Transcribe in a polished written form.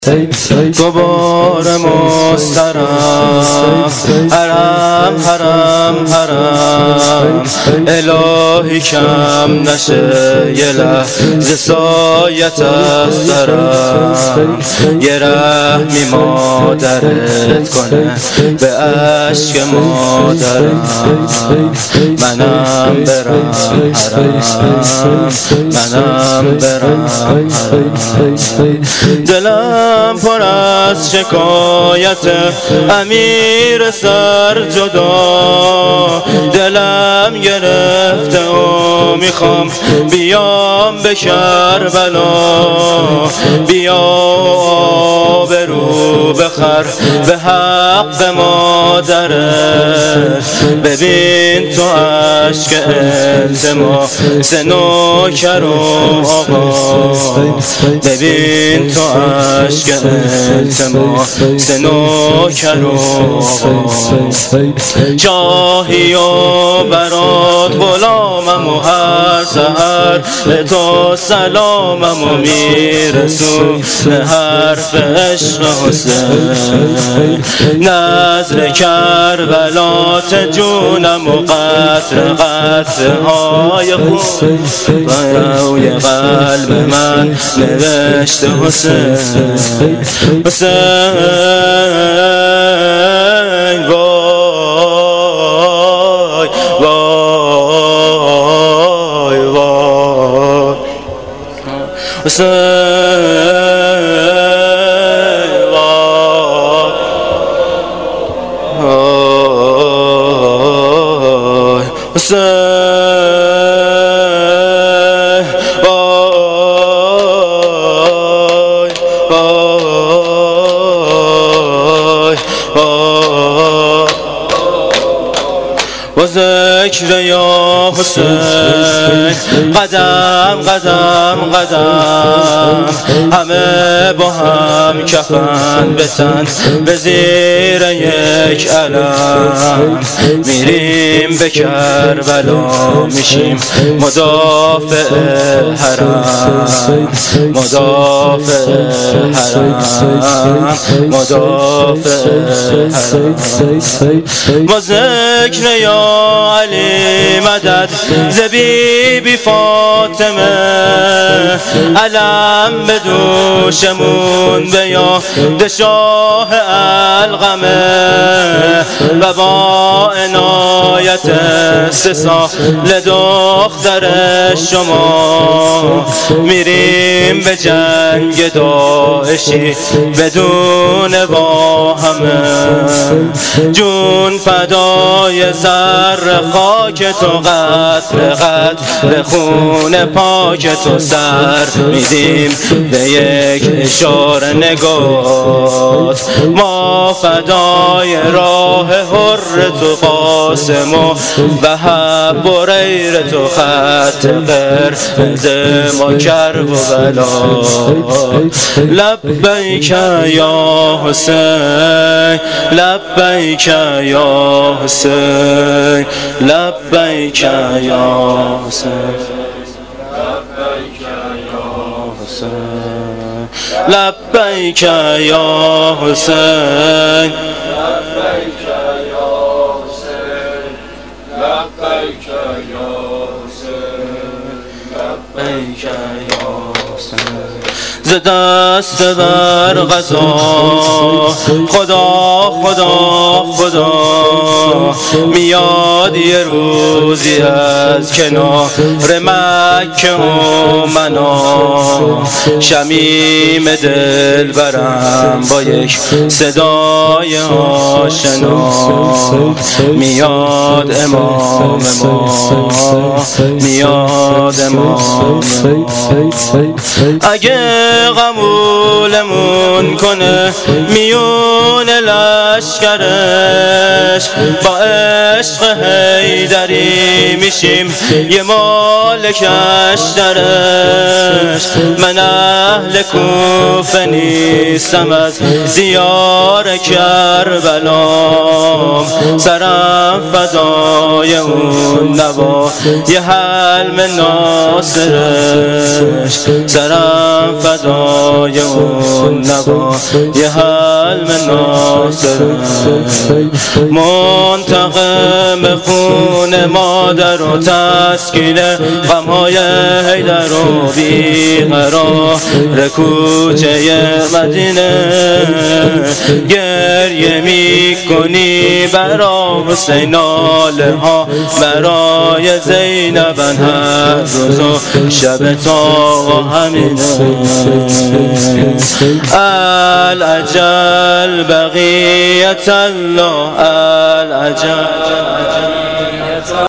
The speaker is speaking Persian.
گبار مسترم حرم حرم حرم الهی کم نشه یه لحظه سایت از درم یه رحمی مادرت کنه به عشق مادرم منم برم حرم منم برم حرم دلم پر از شکایت امیر سر جدا دلم گرفته و میخوام بیام به کربلا بیا آبرو بخر به حق مادرت ببین تو عشق التماس نوکر و آقا ببین تو عشق التماس نوکر و جاهی و برات غلامم و هر سحر به تو سلامم و میرسونه حرف عشق حسین نظر کربلات جونم و قطر قطره های خون روی قلب من نوشته حسین حسین وای وای وای حسین وای حسین و ذکر یا حسین قدم قدم قدم همه با هم کفن به تن به زیر یک علم میریم به کربلا میشیم مدافع حرم مدافع حرم مدافع حرم و ذکر یا علی مدد ز بی فاطمه علم به دوشمون به یاد شاه القمه و با عنایت 3 سال دختر شما میریم به جنگ داعشی بدون واهمه جون فدای سر خاک تو قطر قطر خون پاک تو سر میدیم به یک اشاره نگات ما فدای راه حر تو قاسم و وهب و ریر تو خط قرمز ما کرب و بلا لبیک یا حسین لبیک یا حسین لبیک یا حسین لبیک یا حسین ز دست بر غذا خدا خدا خدا میاد یه روزی از کنار مکه و منا شمیم دل برم با یک صدای آشنا میاد امام ما میاد امام ما اگه قبولمون کنه میون لشکرش با عشق حیدری میشیم یه مالکش درش من اهل کوفه نیستم از دیار کربلام سرم فدای اون نوا یه حلم ناصرش سرم فدای فدای اون نوای حلم ناصر، منتقم خون مادر و تسکین غمهای حیدر و بیقرار کوچه مدینه، گریه می کنی برا حسین، ناله ها برای زینبن هر روز و شب تا همینه. العجل بقیت الله، العجل